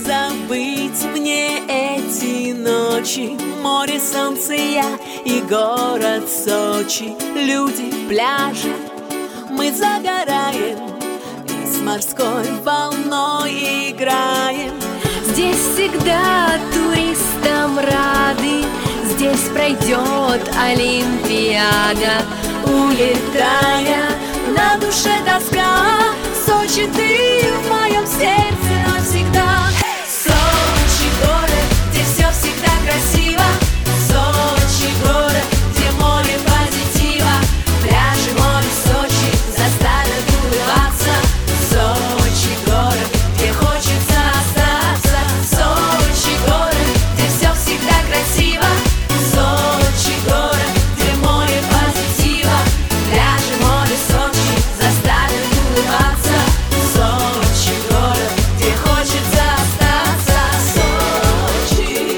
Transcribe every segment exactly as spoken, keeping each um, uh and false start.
забыть мне эти ночи. Море, солнце, я и город Сочи. Люди, пляжи, мы загораем и с морской волной играем. Здесь всегда туристам рады, здесь пройдет Олимпиада. Улетая, на душе тоска, Сочи, ты в моем сердце навсегда. Сочи город, где все всегда красиво. Сочи город, где море позитива. Пляжи, море, Сочи заставят улыбаться. Сочи город, где хочется остаться. Сочи город, где все всегда красиво. Сочи город, где море позитива. Пляжи, море, Сочи заставят улыбаться. Сочи город, где хочется остаться. Сочи.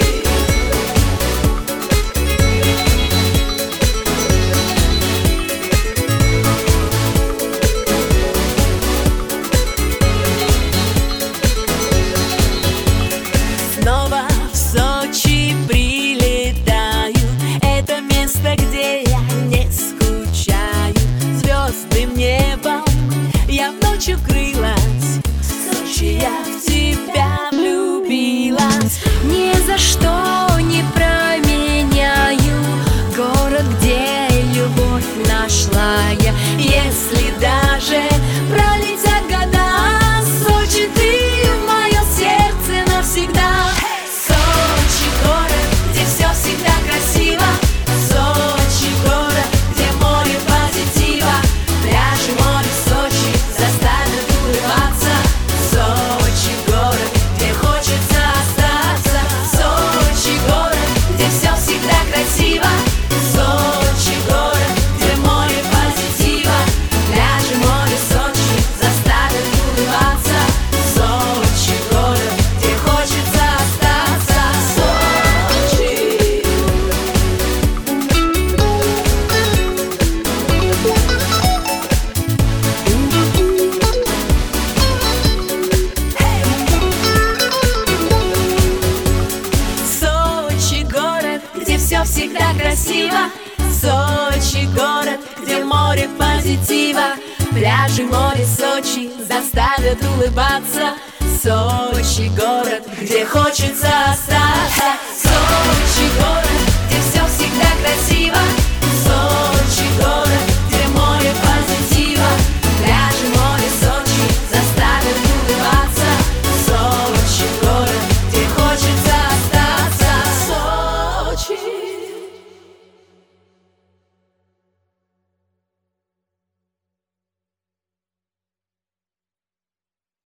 Снова в Сочи прилетаю. Это место, где я не скучаю. Звездным небом я в ночь укрылась. Сочи, я в тебя влюбилась. Ни за что не променяю город, где любовь нашла я. Если даже пролетят года, Сочи, ты в моем сердце навсегда. Сочи город, где все всегда красиво. Сочи город, где море позитива. Пляжи, море, Сочи заставят улыбаться. Сочи город, где хочется остаться. Сочи город, где все всегда красиво. Сочи город, где море позитива. Пляжи, море, Сочи заставят улыбаться. Сочи город, где хочется остаться. Сочи. Сочи город, где все всегда красиво. Сочи город, где море позитива. Пляжи, море, Сочи заставят улыбаться. Сочи город, где хочется остаться.